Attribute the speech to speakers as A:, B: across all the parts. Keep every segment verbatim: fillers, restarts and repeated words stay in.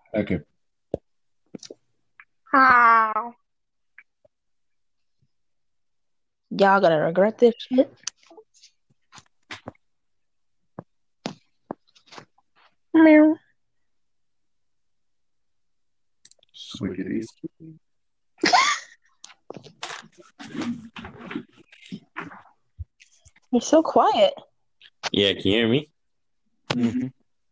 A: Okay.
B: How? Y'all gonna regret this shit. Meow.
A: Squiggity.
B: You're so quiet.
C: Yeah, can you hear me?
A: Mm-hmm.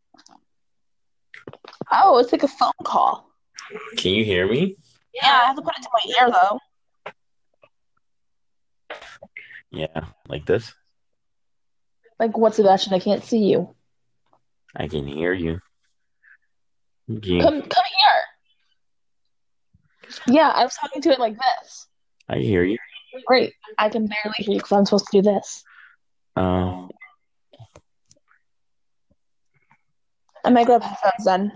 B: Oh, it's like a phone call.
C: Can you hear me?
B: Yeah, I have to put it to my ear though.
C: Yeah, like this.
B: Like, what's the action? I can't see you.
C: I can hear you. Can
B: Come, come here. Yeah, I was talking to it like this.
C: I hear you.
B: Great. I can barely hear you because I'm supposed to do this.
C: Um,
B: I might grab headphones then.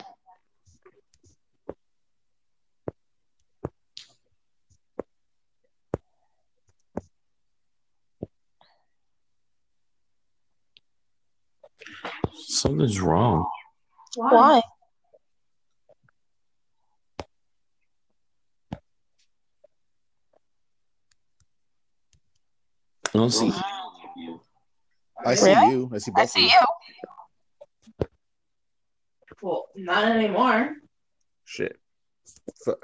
C: something's wrong.
B: Why?
C: I don't see you.
A: I see
B: Really?
A: you. I see
B: I
A: both of
B: see
A: you.
B: you. Well, not anymore.
A: Shit. Fuck.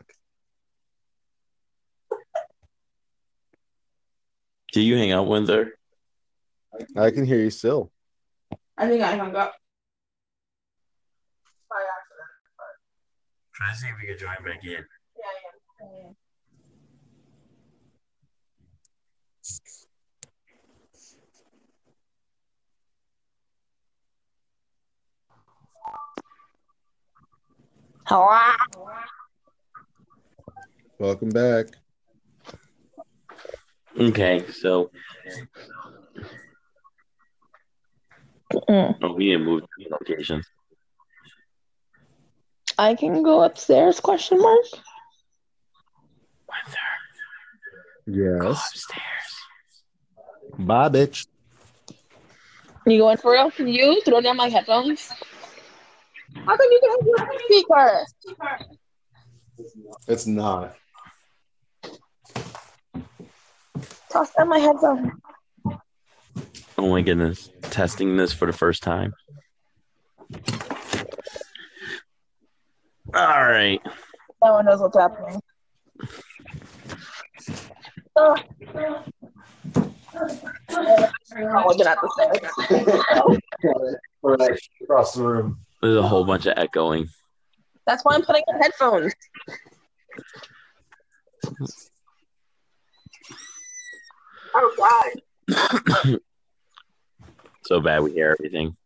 C: Did you hang out with her?
A: I can hear you still.
B: I think I hung up.
C: Try to see if we can join back in.
B: Yeah, yeah. Hello?
A: Welcome back.
C: Okay, so
B: Mm.
C: oh, we didn't move to locations.
B: I can go upstairs? Question mark.
C: Whether go
A: Yes.
C: upstairs.
A: Bye, bitch.
B: You going for real? Can you throw down my headphones? How come you can have your speaker?
A: It's not.
B: Toss down my headphones.
C: Oh my goodness, testing this for the first time. All right.
B: No one knows what's happening. Oh. I'm looking at the stairs.
A: Across the room.
C: There's a whole bunch of echoing.
B: That's why I'm putting in headphones. Oh God!
C: So bad we hear everything.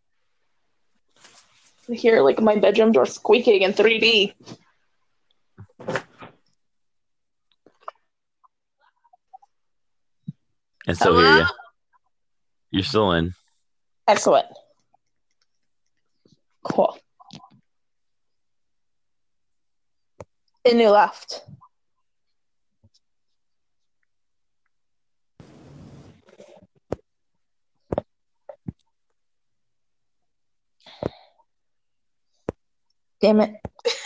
B: I hear like my bedroom door squeaking in three D.
C: I still
B: Hello?
C: hear you. You're still in.
B: Excellent. Cool. And you left. Damn it.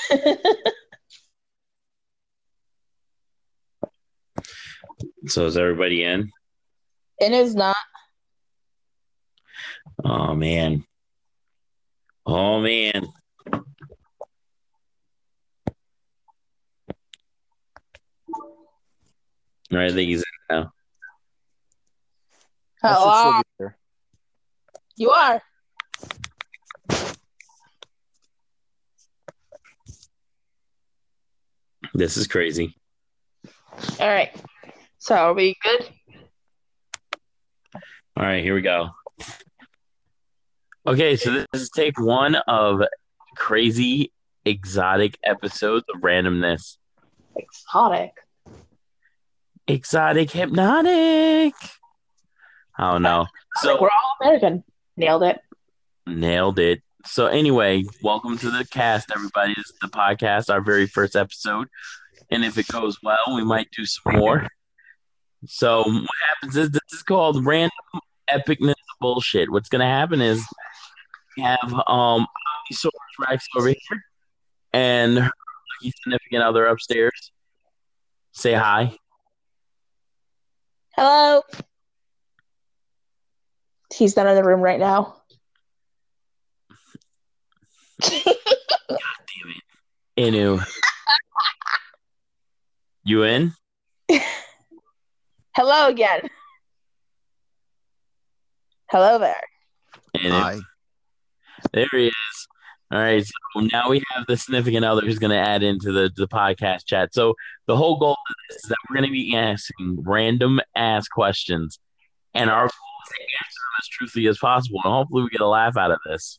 C: So is everybody in?
B: It is not.
C: Oh man. Oh man. All right, I think he's in now.
A: I should still
B: Hello?
A: be there.
B: You are.
C: This is crazy.
B: All right. So are we good?
C: All right, here we go. Okay, so this is take one of crazy exotic episodes of randomness.
B: Exotic.
C: Exotic hypnotic. Oh no.
B: So
C: So
B: we're all American. Nailed it.
C: nailed it. So anyway, welcome to the cast, everybody. This is the podcast, our very first episode. And if it goes well, we might do some more. So what happens is this is called random epicness of bullshit. What's gonna happen is we have um Omnisaurus Rex over here, and her lucky significant other upstairs. Say hi.
B: Hello. He's not in the room right now.
C: Inu. You in?
B: Hello again. Hello there.
C: Inu.
A: Hi.
C: There he is. All right. So now we have the significant other who's going to add into the, the podcast chat. So the whole goal of this is that we're going to be asking random ass questions. And our goal is to answer them as truthfully as possible. And hopefully we get a laugh out of this.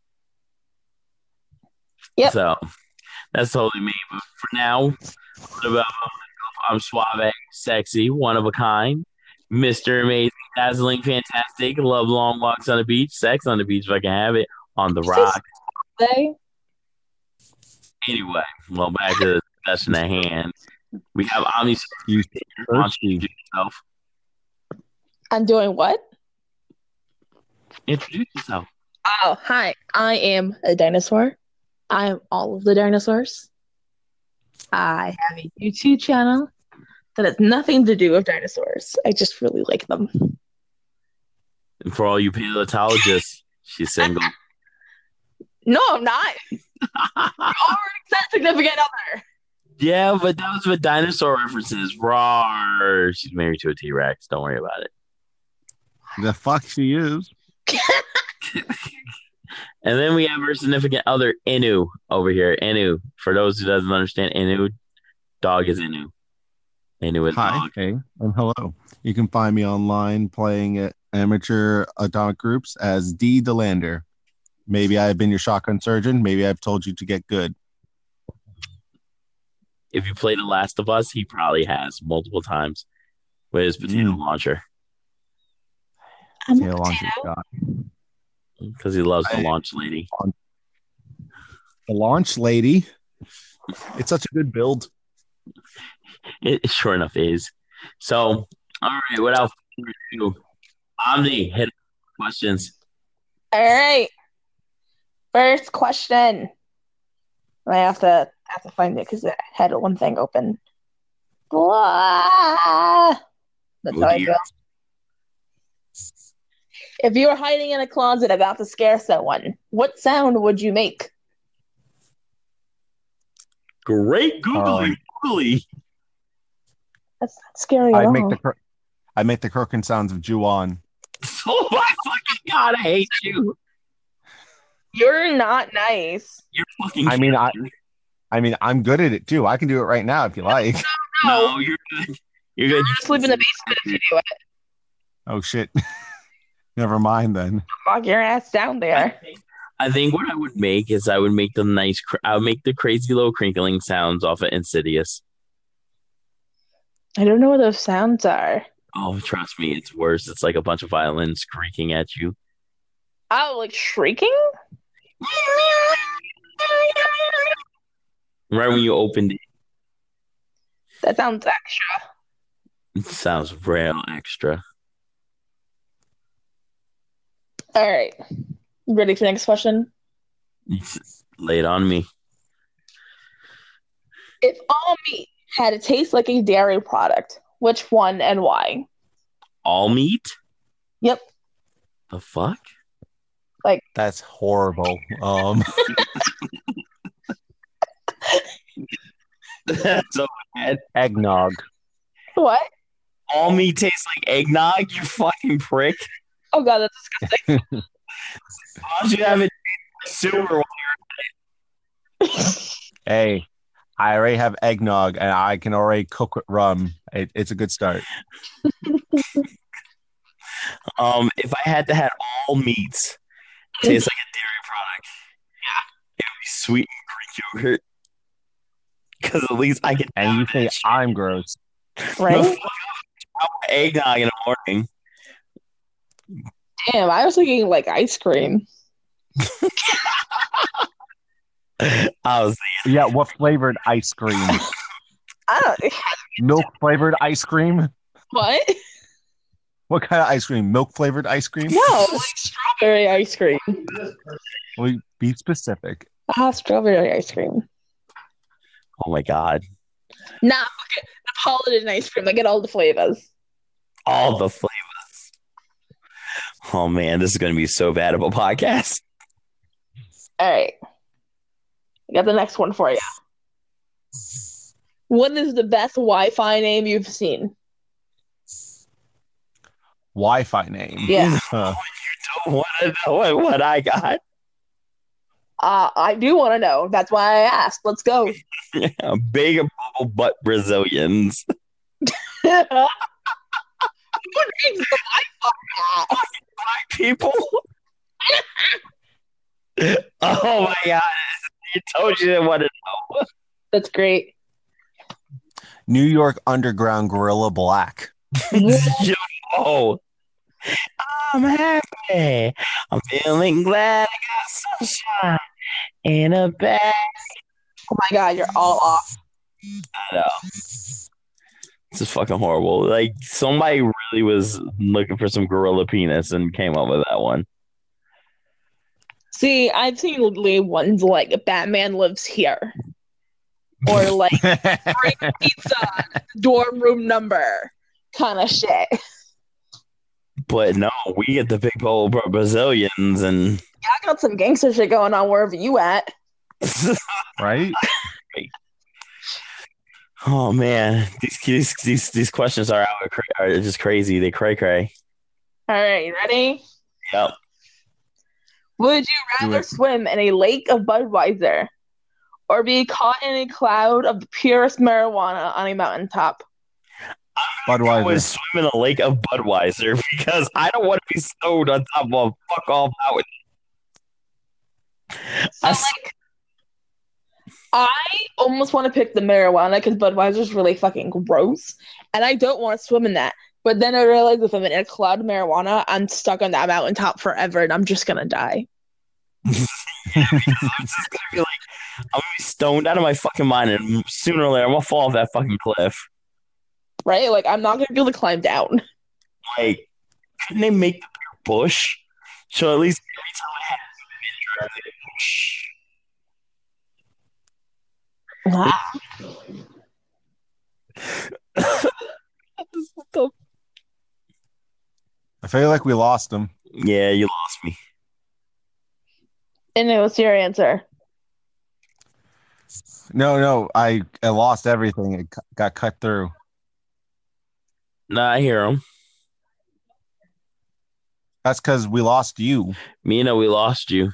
B: Yep.
C: So that's totally me. But for now, what about I'm suave, sexy, one of a kind, Mister Amazing, dazzling, fantastic, love long walks on the beach, sex on the beach if I can have it, on the rock.
B: Hey.
C: Anyway, well, back to the discussion at hand. We have Omni.
D: You
C: Introduce yourself.
B: I'm doing what?
C: Introduce yourself.
B: Oh, hi. I am a dinosaur. I am all of the dinosaurs. I have a YouTube channel that has nothing to do with dinosaurs. I just really like them.
C: And for all you paleontologists, she's single.
B: No, I'm not. I already said significant other.
C: Yeah, but that was with dinosaur references. Rawr. She's married to a T-Rex. Don't worry about it.
D: The fuck she is.
C: And then we have her significant other, Inu, over here. Inu. For those who doesn't understand, Inu, dog is Inu. Inu is
D: Hi,
C: dog.
D: hey, and hello. You can find me online playing at amateur atomic groups as D. Delander. Maybe I've been your shotgun surgeon. Maybe I've told you to get good.
C: If you play The Last of Us, he probably has multiple times with his potato
D: Mm.
C: launcher
B: I'm
D: Tail
B: a
D: on
B: potato.
D: your shot.
C: because he loves the
D: I-
C: launch lady.
D: The launch lady. It's such a good build.
C: It, it sure enough is. So, all right, without further ado, Omni, hit questions.
B: All right. First question. I have to I have to find it because I had one thing open. Blah. That's
C: Oh,
B: how I
C: dear.
B: feel. If you were hiding in a closet about to scare someone, what sound would you make?
C: Great googly
D: Um,
C: googly.
B: That's not scary at
D: I'd
B: all.
D: make the cr- I'd make the croaking sounds of Ju-on.
C: Oh my fucking god, I hate you.
B: You're not nice.
C: You're fucking.
D: I mean, I I mean, I'm good at it too. I can do it right now if you like.
C: no, you're good. You're good.
B: I'm gonna sleep in the basement if you do it.
D: Oh shit. Never mind then.
B: Lock your ass down there.
C: I think what I would make is I would make the nice. Cr- I would make the crazy little crinkling sounds off of Insidious.
B: I don't know what those sounds are.
C: Oh, trust me, it's worse. It's like a bunch of violins creaking at you.
B: Oh, like shrieking?
C: Right when you opened it,
B: That sounds extra.
C: it sounds real extra.
B: All right. Ready for the next question?
C: Lay it on me.
B: If all meat had a taste like a dairy product, which one and why?
C: All meat?
B: Yep.
C: The fuck?
D: That's horrible. Um,
C: That's so bad.
D: eggnog.
B: What?
C: All meat tastes like eggnog, you fucking prick.
B: Oh god, that's disgusting.
C: Why don't you have it silver?
D: Hey, I already have eggnog and I can already cook with rum. It, it's a good start.
C: Um, if I had to have all meats taste like a dairy product, it would be sweet and Greek yogurt. Because at least I can.
D: And you say I'm gross.
B: Right?
C: Eggnog in the morning.
B: Damn, I was thinking like ice cream.
C: I was
D: Yeah, what flavored ice cream?
B: I don't
D: Milk flavored ice cream?
B: what?
D: What kind of ice cream? Milk flavored ice cream?
B: No, like strawberry ice cream.
D: Well, be specific.
B: Ah, strawberry ice cream.
C: Oh my god.
B: Nah, Napolitan ice cream. I get all the flavors.
C: All the flavors. Oh man, this is going to be so bad of a podcast.
B: All right. I got the next one for you. What is the best Wi-Fi name you've seen?
D: Wi-Fi name.
B: Yeah.
D: Huh.
C: Don't want to know what, what I got.
B: Uh, I do want to know. That's why I asked. Let's go.
C: Big bubble butt Brazilians.
B: Who names the Wi-Fi at?
C: People. Oh my god. You told you didn't want to know.
B: That's great.
D: New York Underground Gorilla Black.
C: Yo, I'm happy. I'm feeling glad I got sunshine in a bag.
B: Oh my god, you're all off.
C: I know. This is fucking horrible. Like, somebody really was looking for some gorilla penis and came up with that one.
B: See, I've seen literally ones like Batman Lives Here. Or like Bring Pizza, dorm room number kind of shit.
C: But no, we get the big bubble Bra- Brazilians and
B: Yeah, I got some gangster shit going on wherever you at.
D: Right?
C: oh man, these these these, these questions are out of cra- are just crazy. They cray cray.
B: All right, ready?
C: Yep.
B: Would you
D: Do
B: rather
D: it.
B: swim in a lake of Budweiser or be caught in a cloud of the purest marijuana on a mountaintop?
C: I
D: Budweiser.
C: would swim in a lake of Budweiser because I don't want to be stoned on top of a fuck all mountain.
B: So,
C: I s-
B: like, I almost want to pick the marijuana because Budweiser's really fucking gross, and I don't want to swim in that. But then I realized if I'm in a cloud of marijuana, I'm stuck on that mountaintop forever, and I'm just gonna die.
C: I'm just gonna be like, I'm gonna be stoned out of my fucking mind, and sooner or later I'm gonna fall off that fucking cliff.
B: Right? Like, I'm not gonna be able to climb down.
C: Like, couldn't they make the bigger bush? So at least every time I had bush.
B: Ah.
D: I feel like we lost him.
C: Yeah, you lost me.
B: And it was your answer.
D: No, no, I, I lost everything. It cu- got cut through.
C: Nah, I hear him.
D: That's because we lost you.
C: Mina, we lost you.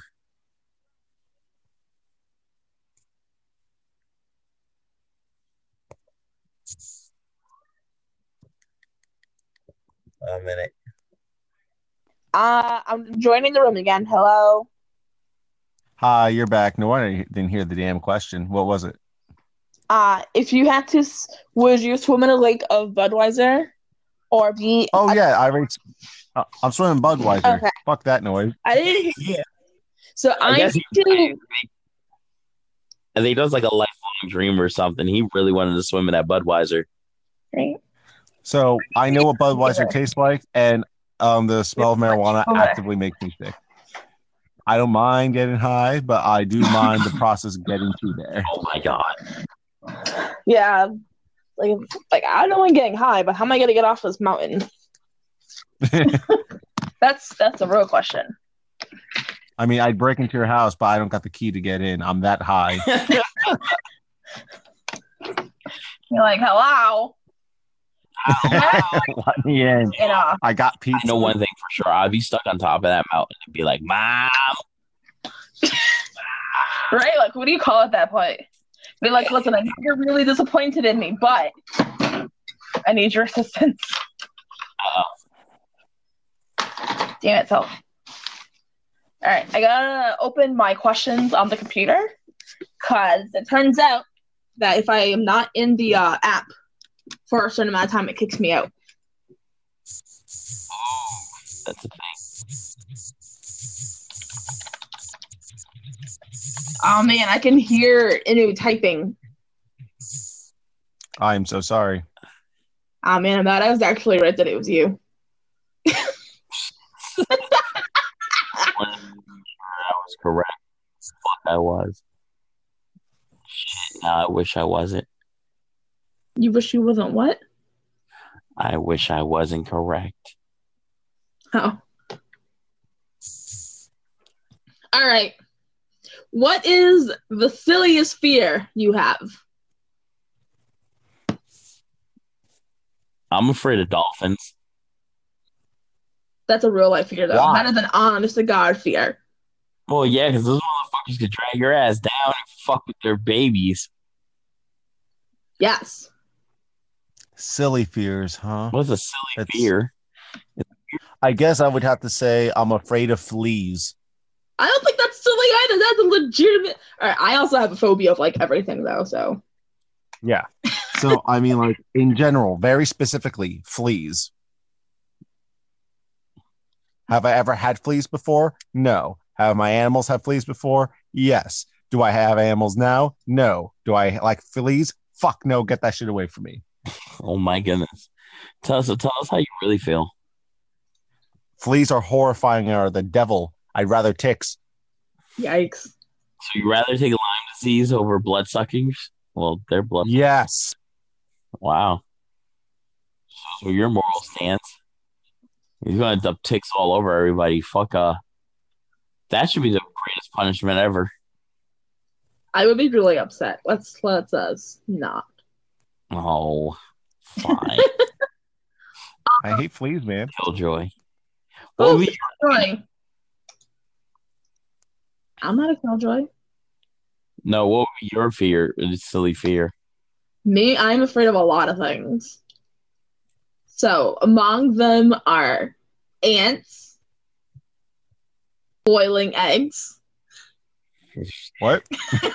C: A minute.
B: Uh, I'm joining the room again. Hello.
D: Hi, you're back. No wonder you didn't hear the damn question. What was it?
B: Uh, if you had to, s- would you swim in a lake of Budweiser or be?
D: Oh, yeah, I rate. Uh, I'm swimming Budweiser.
B: Okay.
D: Fuck that noise.
B: I didn't.
C: Yeah.
B: So
C: I
B: I
C: guess he,
B: do.
C: I think that was like a lifelong dream or something. He really wanted to swim in that Budweiser.
B: Right.
D: So I know what Budweiser tastes like, and um, the smell of marijuana
B: Okay.
D: actively makes me sick. I don't mind getting high, but I do mind the process of getting to there.
C: Oh my god.
B: Yeah. Like, like I don't want getting high, but how am I gonna get off this mountain? That's that's a real question.
D: I mean, I'd break into your house, but I don't got the key to get in. I'm that high.
B: You're like, hello.
D: Let me in.
B: You know.
D: I got pizza.
C: I know one thing for sure. I'd be stuck on top of that mountain and be like, Mom.
B: Right? Like, what do you call it at that point? Be like, listen, I know you're really disappointed in me, but I need your assistance.
C: Uh,
B: Damn it, so. All right, I gotta open my questions on the computer because it turns out that if I am not in the uh, app for a certain amount of time, it kicks me out.
C: that's a thing.
B: Oh man, I can hear Inu typing.
D: I'm so sorry.
B: Oh man, I'm bad. I was actually right that it was you.
C: I was correct. Fuck, I was. No, I wish I wasn't.
B: You wish you wasn't what?
C: I wish I wasn't correct.
B: Oh. All right. What is the silliest fear you have?
C: I'm afraid of dolphins.
B: That's a real life fear, though.
D: Why?
B: That is an honest to God fear.
C: Well, yeah, because those motherfuckers could drag your ass down and fuck with their babies.
B: Yes.
D: Silly fears, huh?
C: What's a silly
D: That's-
C: fear?
D: I guess I would have to say I'm afraid of fleas.
B: I don't think that's silly either. That's a legitimate. All right. I also have a phobia of like everything, though. So
D: Yeah. So, I mean, like, in general, very specifically, fleas. Have I ever had fleas before? No. Have my animals had fleas before? Yes. Do I have animals now? No. Do I like fleas? Fuck no. Get that shit away from me.
C: Oh my goodness. Tell us, tell us how you really feel.
D: Fleas are horrifying and are the devil. I'd rather ticks.
B: yikes.
C: So you rather take Lyme disease over blood suckings? Well, they're blood.
D: Yes.
C: Wow. So your moral stance? He's gonna dump ticks all over everybody. Fuck uh. That should be the greatest punishment ever.
B: I would be really upset. Let's let's us not.
C: Oh, fine.
D: I hate fleas, man.
C: Killjoy. What
B: Oh,
C: would be
B: Killjoy. I'm not a killjoy.
C: no? What would be your fear? Silly fear.
B: Me, I'm afraid of a lot of things. So among them are ants, boiling eggs.
D: What?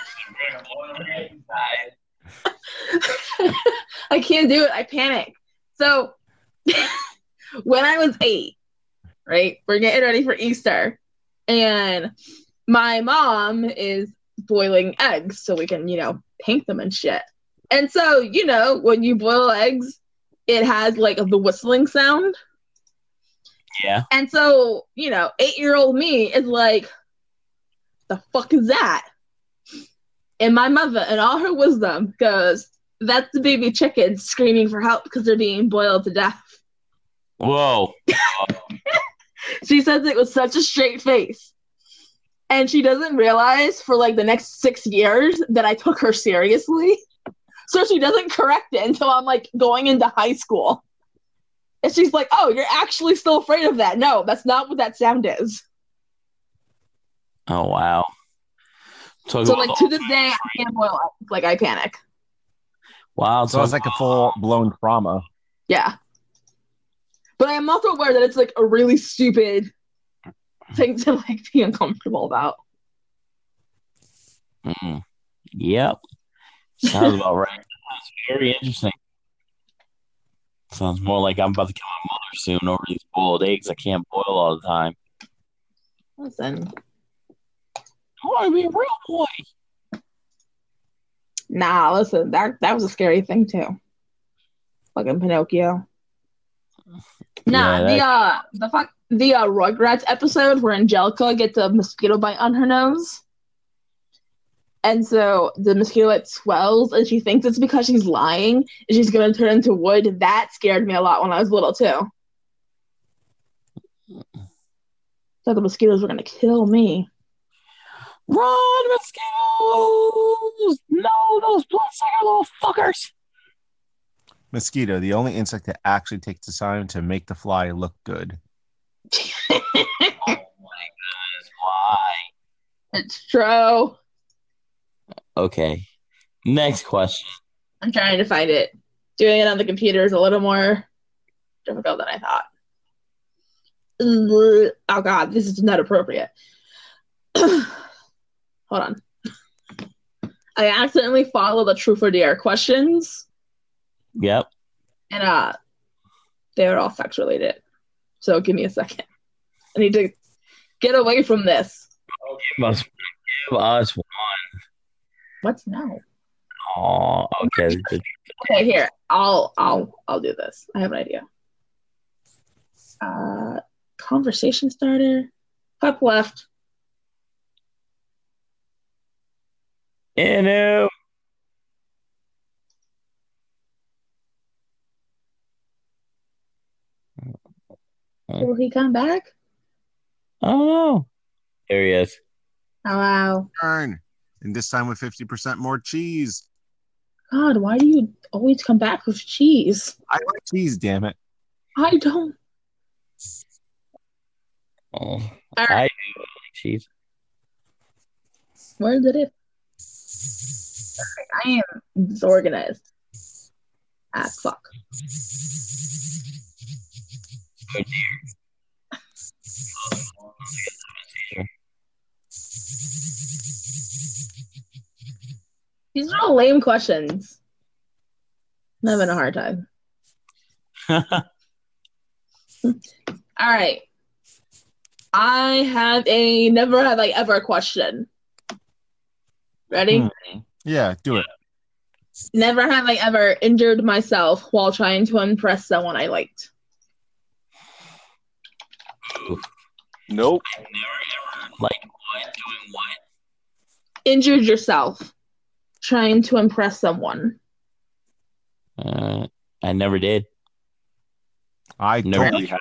B: I can't do it. I panic. So when I was eight, right, we're getting ready for Easter, and my mom is boiling eggs so we can, you know, paint them and shit. And so, you know, when you boil eggs, it has like the whistling sound.
C: Yeah.
B: And so, you know, eight-year-old me is like, the fuck is that? And my mother, in all her wisdom, goes, that's the baby chickens screaming for help because they're being boiled to death.
C: Whoa.
B: She says it with such a straight face. And she doesn't realize for like the next six years that I took her seriously. So she doesn't correct it until I'm like going into high school. And she's like, oh, you're actually still afraid of that. No, that's not what that sound is.
C: Oh wow. Talk
B: So
C: about
B: like
C: the-
B: to this day, I can't boil eggs. Like I panic.
C: wow.
D: So it's like a full blown trauma.
B: Yeah. But I am also aware that it's like a really stupid thing to like be uncomfortable about.
C: Mm. Yep. Sounds about right. Sounds very interesting. Sounds more like I'm about to kill my mother soon over these boiled eggs I can't boil all the time.
B: Listen,
C: I want to be a real boy.
B: nah, listen, that that was a scary thing too. Fucking Pinocchio. Nah,
C: Yeah,
B: the
C: that-
B: uh the fuck the uh Rugrats episode where Angelica gets a mosquito bite on her nose. And so the mosquito like swells and she thinks it's because she's lying and she's gonna turn into wood. That scared me a lot when I was little too. So the mosquitoes were gonna kill me.
C: Run, mosquitoes! No, those bloodsucker little fuckers!
D: Mosquito, the only insect that actually takes the time to make the fly look good.
C: Oh my goodness, why?
B: It's true.
C: Okay. Next question.
B: I'm trying to find it. Doing it on the computer is a little more difficult than I thought. Ugh. Oh god, this is not appropriate. Hold on. I accidentally followed the truth or dare questions,
C: Yep.
B: and uh, they are all sex related. So give me a second. I need to get away from this.
C: Give us, give us one.
B: What's now?
C: Oh, okay.
B: Okay, here. I'll I'll I'll do this. I have an idea. Uh, conversation starter. Up left.
C: Inu.
B: Will he come back?
C: I don't know. There he is.
B: Oh, wow.
D: Turn. And this time with fifty percent more cheese.
B: God, why do you always come back with cheese?
D: I like cheese, damn it.
B: I don't.
C: Oh,
B: All
C: I
B: right.
C: do like cheese.
B: Where did it? I am disorganized. Ah, fuck.
C: Oh, dear.
B: These are all lame questions. I'm having a hard time. All right. I have a never have I ever question. Ready?
D: Hmm. Yeah, do it.
B: Never have I ever injured myself while trying to impress someone I liked.
A: Nope.
C: I've never ever like what doing what?
B: Injured yourself trying to impress someone.
C: Uh, I never did.
D: I
C: Never
D: totally
C: did.
D: have.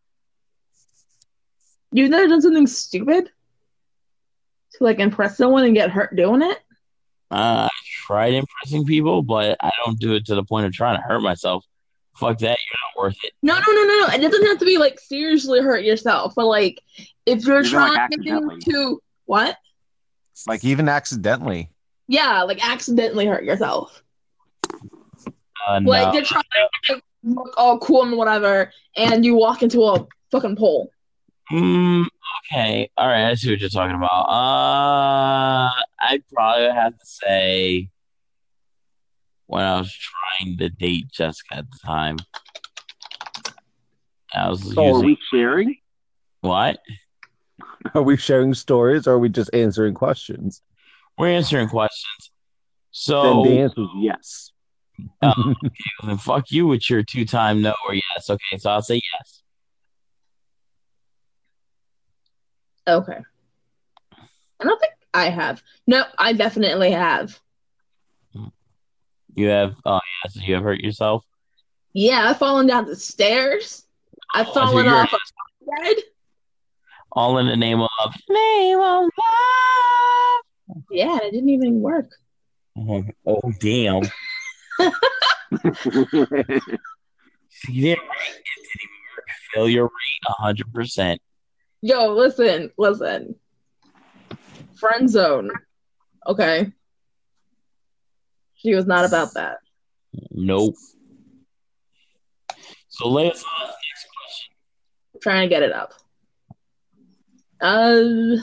B: You've never done something stupid to like impress someone and get hurt doing it?
C: Uh, I tried impressing people, but I don't do it to the point of trying to hurt myself. Fuck that, you're not worth it.
B: No, no, no, no, no. It doesn't have to be like seriously hurt yourself, but like if you're
E: Even, like,
B: trying
E: accidentally.
B: to what?
D: Like even accidentally.
B: Yeah, like accidentally hurt yourself.
C: Uh,
B: Like
C: no.
B: you're trying to like, look all cool and whatever, and you walk into a fucking pole.
C: Mm, okay, all right, I see what you're talking about. Uh, I'd probably have to say when I was trying to date Jessica at the time. I was
E: So are
C: using
E: we sharing?
C: what?
A: Are we sharing stories or are we just answering questions?
C: We're answering questions.
A: Then
C: So
A: the answer is yes.
C: um, okay, well, then fuck you with your two-time no or yes. Okay, so I'll say yes.
B: Okay. I don't think I have. No, I definitely have.
C: You have, oh yeah, so you have hurt yourself.
B: Yeah, I've fallen down the stairs. I've
C: Oh, so
B: fallen
C: you're
B: off a bed.
C: all in the name of name of love.
B: Yeah, and it didn't even work.
C: Oh, oh damn! See there, right? It didn't even work. Failure rate a hundred percent.
B: Yo, listen, listen. Friend zone. Okay. She was not about that.
C: Nope. So let's uh, next question.
B: I'm trying to get it up. Uh,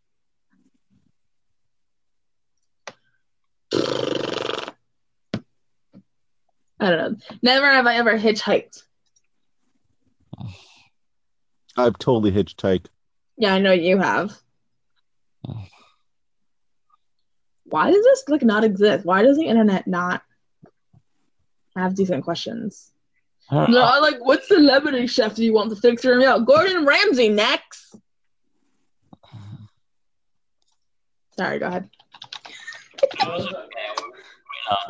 B: I don't know. Never have I ever hitchhiked.
A: I've totally hitchhiked.
B: Yeah, I know you have. Why does this like not exist? Why does the internet not have decent questions?
C: I don't
B: No,
C: know.
B: I like what celebrity chef do you want to fix your meal? Gordon Ramsay next. Sorry, go ahead.
C: It was okay. Uh,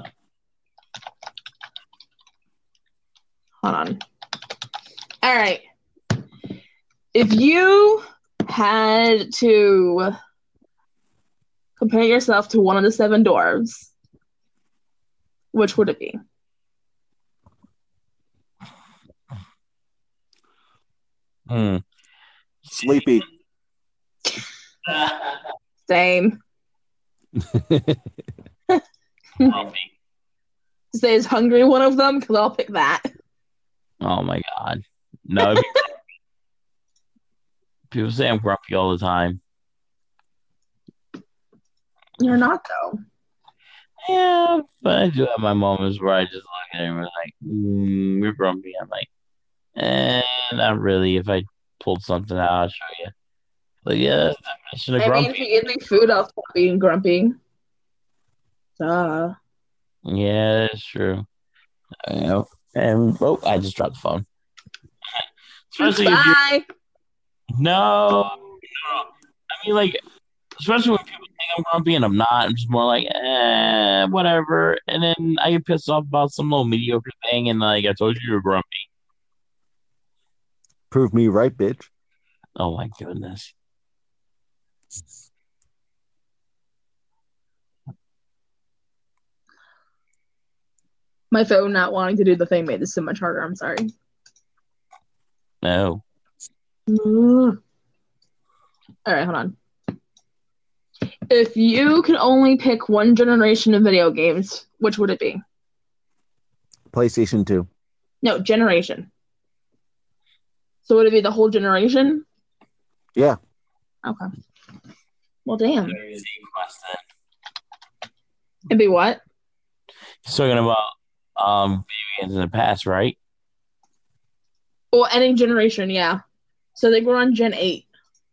B: Hold on. All right. If you had to compare yourself to one of the seven dwarves, which would it be?
C: hmm.
E: Sleepy.
B: Same.
C: Grumpy.
B: Say is hungry one of them? Because I'll pick that.
C: Oh my god. No. it'd be- People say I'm grumpy all the time.
B: You're not, though.
C: Yeah, but I do have my moments where I just look at him and like, mm, you're grumpy. I'm like, eh, not really. If I pulled something out, I'll show you. But yeah, that's the definition of
B: I mean, if
C: grumpy.
B: you give me food, I'll stop being grumpy. Duh.
C: Yeah, that's true. I know. And oh, I just dropped the phone. Especially if you're
B: Bye.
C: no, no. I mean, like, especially when people think I'm grumpy and I'm not. I'm just more like, eh, whatever. And then I get pissed off about some little mediocre thing, and like I told you, you're grumpy.
A: Prove me right, bitch.
C: Oh my goodness.
B: My phone not wanting to do the thing made this so much harder. I'm sorry.
C: No.
B: All right, hold on. If you can only pick one generation of video games, which would it be?
A: PlayStation two.
B: No, generation. So would it be the whole generation?
A: Yeah.
B: Okay. Well, damn.
C: Same question.
B: It'd be what?
C: He's talking about um video games in the past, right?
B: Well, any generation, yeah. So they were on Gen eight.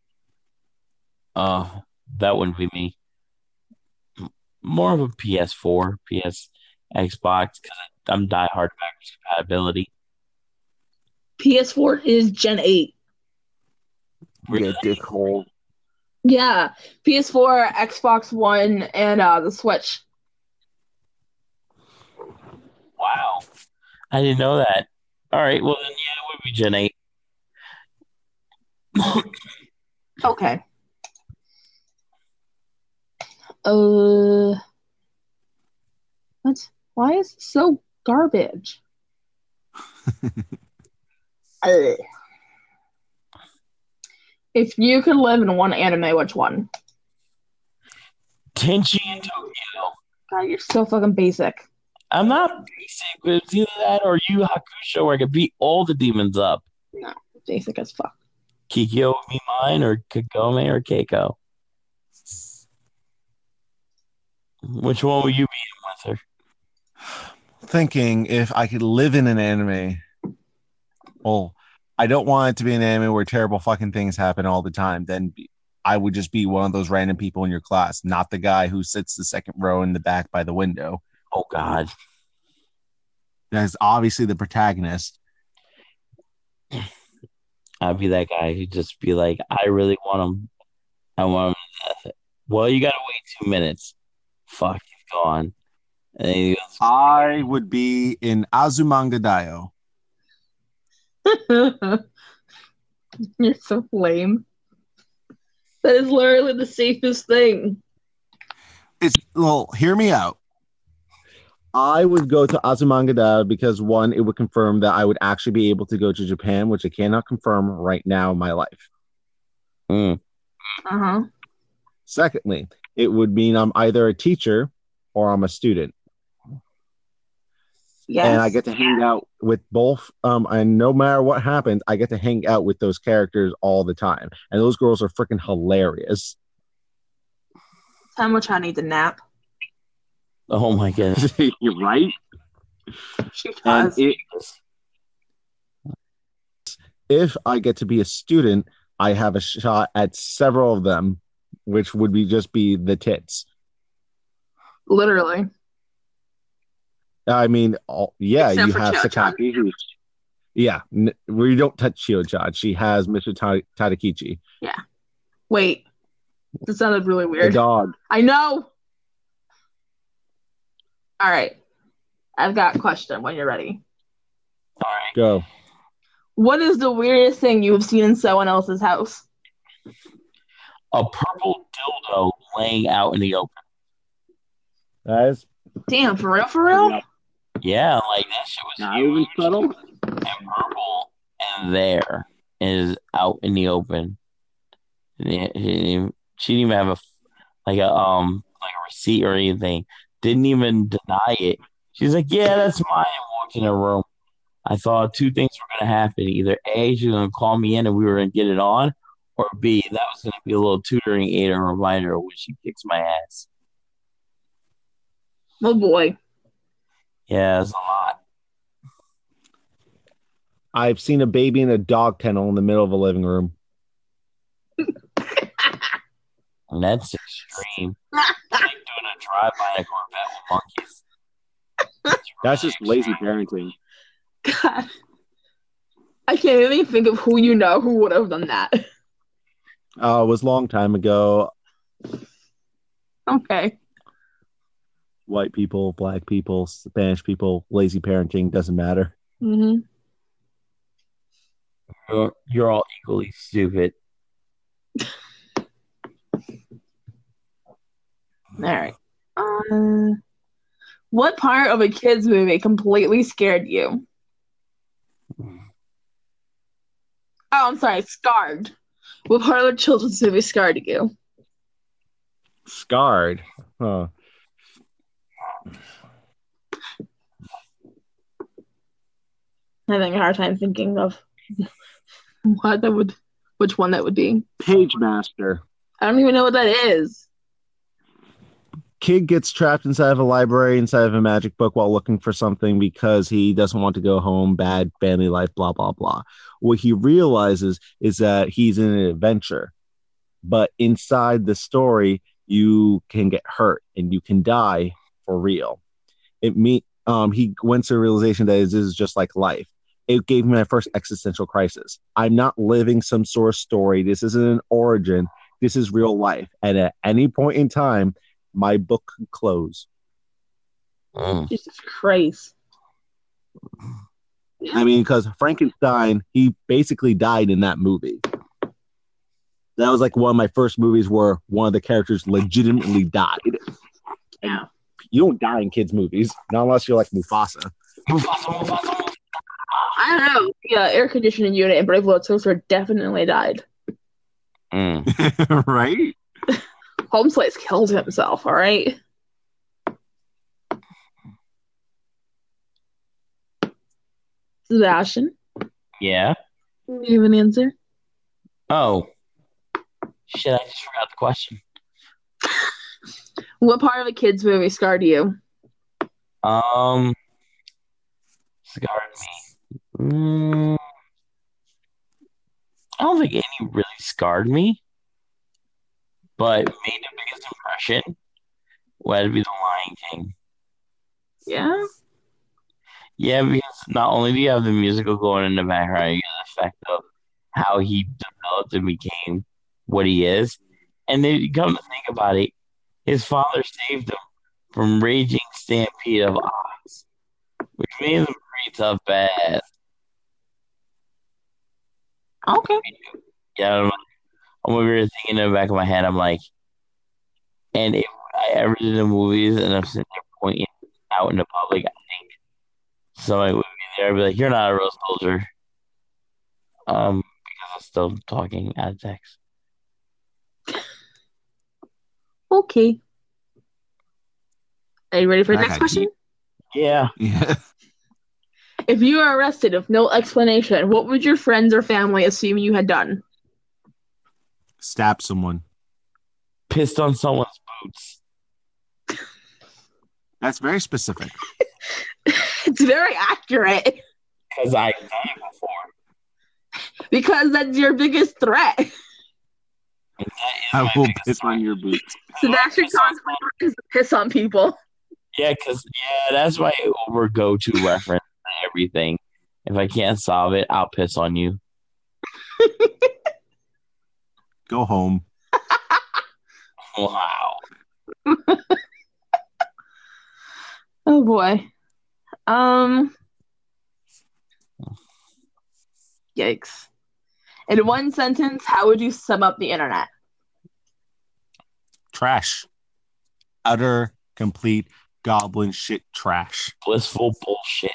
C: Uh, that wouldn't be me. More of a P S four, P S, Xbox, because I'm diehard backwards compatibility.
B: P S four is Gen eight.
C: Really?
A: Get dick hole.
B: Yeah. P S four, Xbox One, and uh, the Switch.
C: Wow. I didn't know that. All right, well then yeah, it would be Gen eight.
B: Okay. Uh, what? Why is it so garbage? Uh, if you could live in one anime, which one?
C: Tenchi and Tokyo.
B: God, you're so fucking basic.
C: I'm not basic, but it's either that or Yu Hakusho where I could beat all the demons up.
B: No, basic as fuck.
C: Kikyo would be mine, or Kagome, or Keiko. Which one would you be with her?
D: Thinking if I could live in an anime. Well, I don't want it to be an anime where terrible fucking things happen all the time. Then be, I would just be one of those random people in your class, not the guy who sits the second row in the back by the window.
C: Oh God.
D: That's obviously the protagonist.
C: I'd be that guy who'd just be like, I really want him. I want him to death. Well, you gotta wait two minutes. Fuck, he's gone. And then he goes,
D: I would be in Azumanga Daioh.
B: You're so lame. That is literally the safest thing.
D: It's well, hear me out.
A: I would go to Azumanga Daioh because one, it would confirm that I would actually be able to go to Japan, which I cannot confirm right now in my life.
C: mm,
B: Uh-huh.
A: Secondly, it would mean I'm either a teacher or I'm a student.
B: Yes.
A: And I get to hang out with both. Um, and no matter what happens, I get to hang out with those characters all the time. And those girls are freaking hilarious.
B: How much I need to nap.
C: oh my goodness.
A: You're right.
B: She
A: And
B: does.
A: it, if I get to be a student, I have a shot at several of them, which would be just be the tits.
B: Literally.
A: I mean, all, yeah,
B: Except
A: you
B: for
A: have
B: Chio-chan.
A: Sakaki, who, yeah, n- we don't touch Chio-chan. She has Mister Ta- Tadakichi,
B: Wait. That sounded really
A: the
B: weird.
A: dog.
B: I know. All right. I've got a question when you're ready.
C: All right.
A: Go.
B: What is the weirdest thing you have seen in someone else's house?
C: A purple dildo laying out in the open.
A: Guys,
B: Damn, for real, for real?
C: Yeah, like that shit was
A: not even
C: huge.
A: subtle.
C: And purple and there is out in the open. And it- She didn't even, she didn't even have a like a um like a receipt or anything. Didn't even deny it. She's like, yeah, that's mine. And walked in her room. I thought two things were gonna happen. Either A, she was gonna call me in and we were gonna get it on, or B, that was gonna be a little tutoring aid or reminder when she kicks my ass.
B: Oh boy.
C: Yeah, it's a lot.
A: I've seen a baby in a dog kennel in the middle of a living room.
C: And that's extreme. It's like doing a drive-by in a Corvette with monkeys. It's
A: That's
C: really
A: just lazy
C: extreme.
A: parenting.
B: God. I can't even think of who you know who would have done that.
A: Uh, it was a long time ago.
B: Okay.
A: White people, black people, Spanish people, lazy parenting doesn't matter.
B: Mm-hmm.
C: You're, you're all equally stupid.
B: All right. Um, what part of a kids movie completely scared you? Oh, I'm sorry, scarred. What part of a children's movie scarred you?
A: Scarred. Huh.
B: I'm having a hard time thinking of what that would, which one that would be.
A: Page Master.
B: I don't even know what that is.
A: Kid gets trapped inside of a library, inside of a magic book while looking for something because he doesn't want to go home, bad family life, blah, blah, blah. What he realizes is that he's in an adventure, but inside the story, you can get hurt and you can die for real. It me um he went to a realization that this is just like life. It gave me my first existential crisis. I'm not living some sort of story. This isn't an origin. This is real life. And at any point in time, my book could close.
C: Mm.
B: Jesus Christ.
A: I mean, because Frankenstein, he basically died in that movie. That was like one of my first movies where one of the characters legitimately died.
B: Yeah.
A: You don't die in kids' movies, not unless you're like Mufasa.
B: I don't know. Yeah, air conditioning unit and Brave Little Toaster definitely died.
C: Mm.
A: Right?
B: Holmes Place killed himself, all right? Sebastian,
C: Yeah.
B: do you have an answer?
C: Oh. Shit, I just forgot the question.
B: What part of a kid's movie scarred you?
C: Um, scarred me. Mm, I don't think any really scarred me, but made the biggest impression would be The Lion King.
B: Yeah?
C: Yeah, because not only do you have the musical going in the background, you get the effect of how he developed and became what he is. And then you come to think about it, his father saved him from raging stampede of ox, which made him pretty tough bad.
B: Okay.
C: Yeah, I'm, I'm over here thinking in the back of my head, I'm like, and if I ever did the movies and I'm sitting there pointing out in the public, I think somebody would be there and be like, "You're not a real soldier." Um, because I'm still talking out of text.
B: Okay. Are you ready for the
D: That
B: next
D: got
B: question?
D: deep.
C: Yeah.
D: Yeah.
B: If you were arrested with no explanation, what would your friends or family assume you had done?
D: Stab someone.
C: Pissed on someone's boots.
D: That's very specific.
B: It's very accurate
C: Because I've done it before.
B: because that's your biggest threat.
C: And that is
D: I
C: my
D: will
C: biggest
D: piss
C: threat.
D: on your boots.
B: Sebastian
C: Piss on
B: constantly tries to piss on people.
C: Yeah, because yeah, that's my over go to reference to everything. If I can't solve it, I'll piss on you.
D: Go home.
C: Wow.
B: Oh boy. Um. Yikes. In one sentence, how would you sum up the internet?
D: Trash. Utter, complete, goblin shit trash.
C: Blissful bullshit.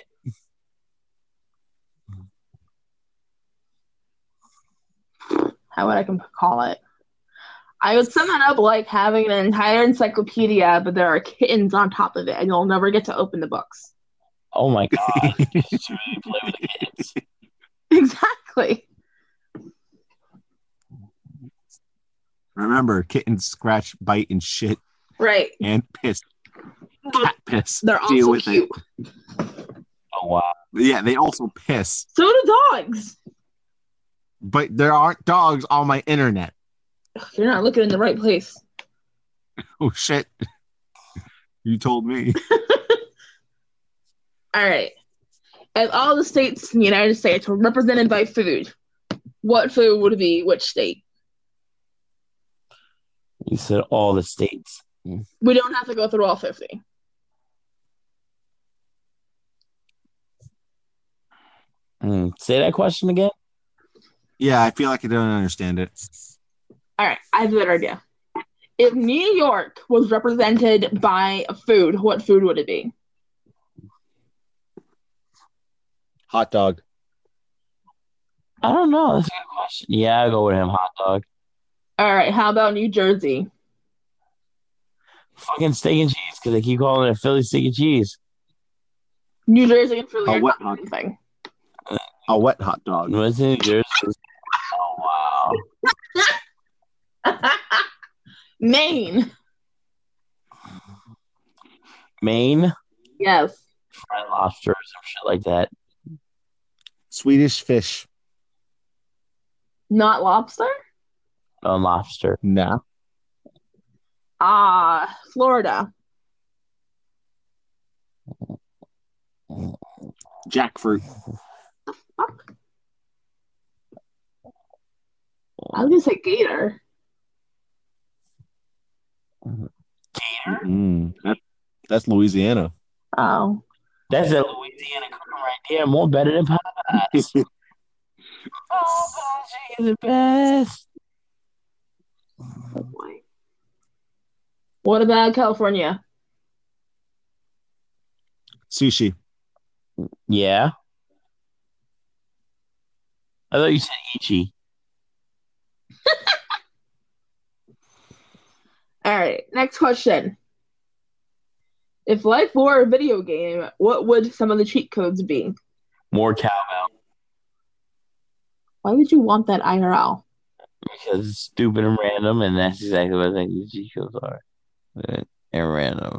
B: How would I com- call it? I would sum it up like having an entire encyclopedia, but there are kittens on top of it, and you'll never get to open the books.
C: Oh my god. Just really play with the kids.
B: Exactly.
D: Remember, kittens scratch, bite, and shit,
B: Right.
D: and piss. Cat piss.
B: They're
D: Deal
B: also
D: with
B: cute.
D: it.
C: Oh wow.
D: Yeah, they also piss.
B: So do dogs.
D: But there aren't dogs on my internet.
B: You're not looking in the right place.
D: Oh shit. You told me.
B: All right. If all the states in the United States were represented by food, what food would it be which state?
C: You said all the states.
B: We don't have to go through all fifty.
C: Mm, say that question again.
D: Yeah, I feel like I don't understand it.
B: All right, I have a better idea. If New York was represented by a food, what food would it be?
A: Hot dog.
C: I don't know. That's a good question. Yeah, I'll go with him. Hot dog.
B: All right, how about New Jersey?
C: Fucking steak and cheese because they keep calling it a Philly steak and cheese.
B: New Jersey and Philly
A: A
B: are
A: wet
B: not
A: hot
B: the same thing.
A: A wet hot dog.
C: What's in New Jersey? Oh, wow.
B: Maine.
C: Maine?
B: Yes.
C: Fried lobster or some shit like that.
A: Swedish fish.
B: Not lobster?
C: No lobster.
A: Nah.
B: Ah, Florida.
A: Jackfruit.
B: Fuck. I was gonna say gator.
C: Gator?
A: Mm, that, that's Louisiana.
B: Oh.
C: That's a Louisiana cooking right there. More better than Popeyes. Oh, Popeyes is the best.
B: Oh boy. What about California?
A: Sushi.
C: Yeah. I thought you said Ichi.
B: All right, next question. If life were a video game, what would some of the cheat codes be?
C: More cowbell
B: Why would you want that I R L?
C: because it's stupid and random, and that's exactly what I think the G codes are. And random.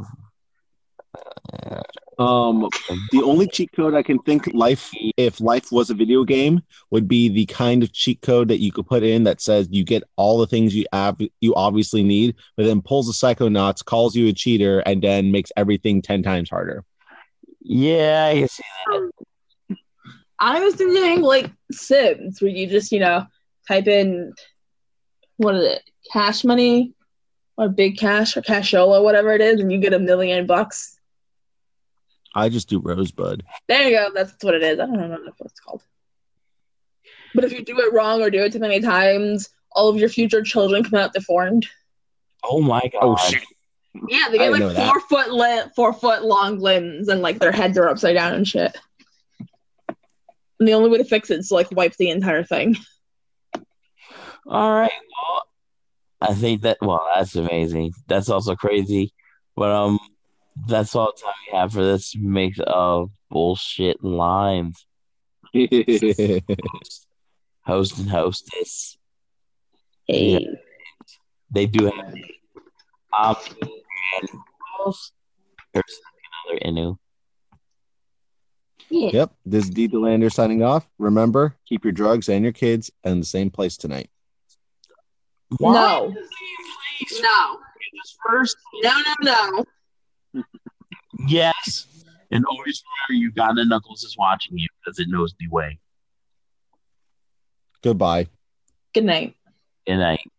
A: Um, the only cheat code I can think life if life was a video game would be the kind of cheat code that you could put in that says you get all the things you have you obviously need, but then pulls the psychonauts, calls you a cheater, and then makes everything ten times harder.
C: Yeah, I can see that.
B: I was thinking like Sims, where you just, you know, type in what is it, cash money or big cash or cashola, whatever it is, and you get a million bucks.
A: I just do Rosebud.
B: There you go. That's what it is. I don't know what it's called. But if you do it wrong or do it too many times, all of your future children come out deformed.
C: Oh my god.
A: Oh shit.
B: Yeah, they
A: I
B: get
A: didn't
B: like
A: know
B: four foot li- four foot long limbs, and like their heads are upside down and shit. And the only way to fix it is to like wipe the entire thing.
C: All right. Well, I think that. Well, that's amazing. That's also crazy. But um, that's all the time we have for this mix of bullshit lines. Host and hostess.
B: Hey.
C: Yeah, they do have um and girls. There's another Inu.
B: Yeah.
A: Yep. This is D. Delander signing off. Remember, keep your drugs and your kids in the same place tonight.
C: Why
B: No.
C: in the same place?
B: No.
C: Just first.
B: No, no, no.
C: Yes. And always remember, Uganda Knuckles is watching you because it knows the way.
A: Goodbye.
B: Good night.
C: Good night.